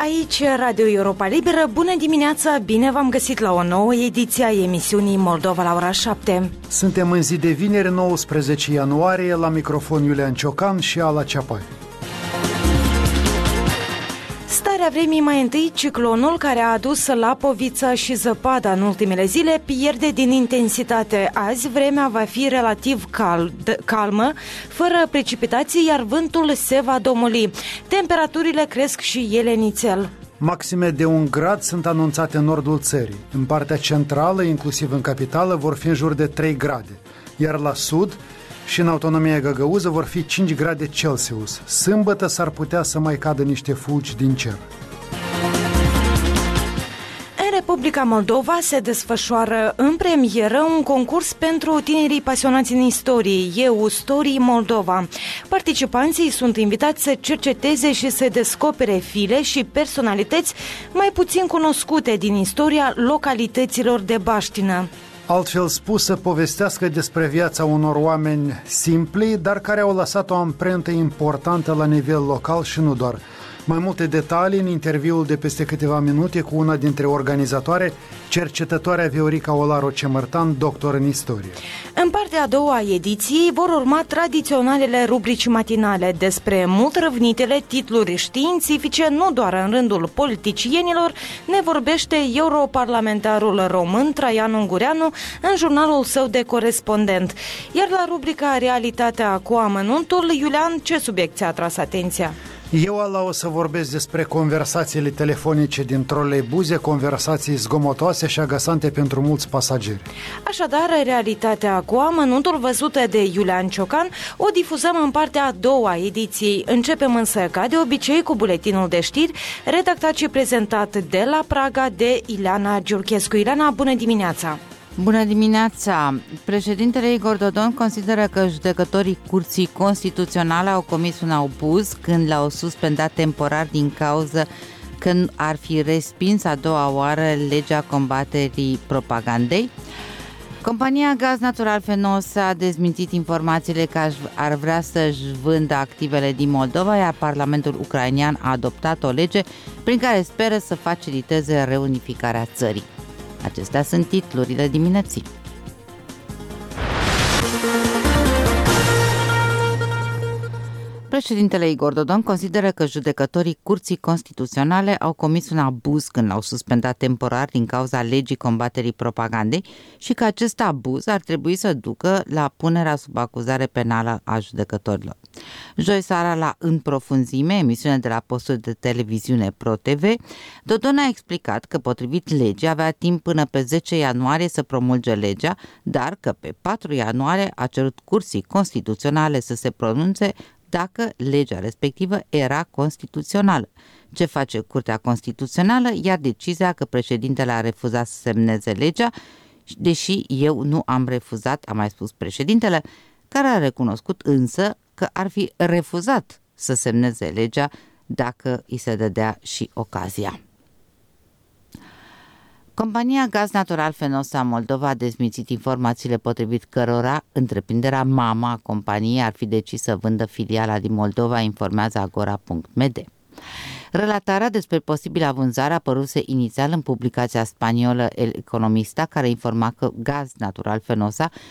Aici Radio Europa Liberă, bună dimineața, bine v-am găsit la o nouă ediție a emisiunii Moldova la ora 7. Suntem în zi de vineri, 19 ianuarie, la microfon Iulian Ciocan și Ala Ceapari. Starea vremii mai întâi, ciclonul care a adus lapovița și zăpada în ultimele zile pierde din intensitate. Azi vremea va fi relativ calmă, fără precipitații, iar vântul se va domoli. Temperaturile cresc și ele nițel. Maxime de 1 grad sunt anunțate în nordul țării. În partea centrală, inclusiv în capitală, vor fi în jur de 3 grade, iar la sud și în autonomia Găgăuză vor fi 5 grade Celsius. Sâmbătă s-ar putea să mai cadă niște fulgi din cer. În Republica Moldova se desfășoară în premieră un concurs pentru tinerii pasionați în istorie, EU Story Moldova. Participanții sunt invitați să cerceteze și să descopere fire și personalități mai puțin cunoscute din istoria localităților de baștină. Altfel spus, să povestească despre viața unor oameni simpli, dar care au lăsat o amprentă importantă la nivel local și nu doar. Mai multe detalii în interviul de peste câteva minute cu una dintre organizatoare, cercetătoarea Viorica Olaru-Cemărtan, doctor în istorie. În partea a doua a ediției vor urma tradiționalele rubrici matinale despre mult răvnitele titluri științifice, nu doar în rândul politicienilor, ne vorbește europarlamentarul român Traian Ungureanu în jurnalul său de corespondent. Iar la rubrica Realitatea cu amănuntul, Iulian, ce subiect ți-a atras atenția? Eu, Ala, o să vorbesc despre conversațiile telefonice din troleibuze, conversații zgomotoase și agasante pentru mulți pasageri. Așadar, Realitatea cu amănuntul văzută de Iulian Ciocan o difuzăm în partea a doua a ediției. Începem însă, ca de obicei, cu buletinul de știri, redactat și prezentat de la Praga de Ileana Giurchescu. Ileana, bună dimineața! Bună dimineața! Președintele Igor Dodon consideră că judecătorii Curții Constituționale au comis un abuz când l-au suspendat temporar din cauză că ar fi respins a doua oară legea combaterii propagandei. Compania Gaz Natural Fenosa a dezmințit informațiile că ar vrea să-și vândă activele din Moldova, iar Parlamentul ucrainean a adoptat o lege prin care speră să faciliteze reunificarea țării. Acestea sunt titlurile dimineții. Președintele Igor Dodon consideră că judecătorii Curții Constituționale au comis un abuz când l-au suspendat temporar din cauza legii combaterii propagandei și că acest abuz ar trebui să ducă la punerea sub acuzare penală a judecătorilor. Joi seara, la În profunzime, emisiune de la postul de televiziune ProTV, Dodon a explicat că potrivit legii avea timp până pe 10 ianuarie să promulge legea, dar că pe 4 ianuarie a cerut Curții Constituționale să se pronunțe dacă legea respectivă era constituțională. Ce face Curtea Constituțională? Ia decizia că președintele a refuzat să semneze legea, deși eu nu am refuzat, a mai spus președintele, care a recunoscut însă că ar fi refuzat să semneze legea dacă îi se dădea și ocazia. Compania Gaz Natural Fenosa Moldova a dezmințit informațiile potrivit cărora întreprinderea mamă a companiei ar fi decis să vândă filiala din Moldova, informează Agora.md. Relatarea despre posibilă vânzare apăruse inițial în publicația spaniolă El Economista, care informa că Gaz Natural Fenosa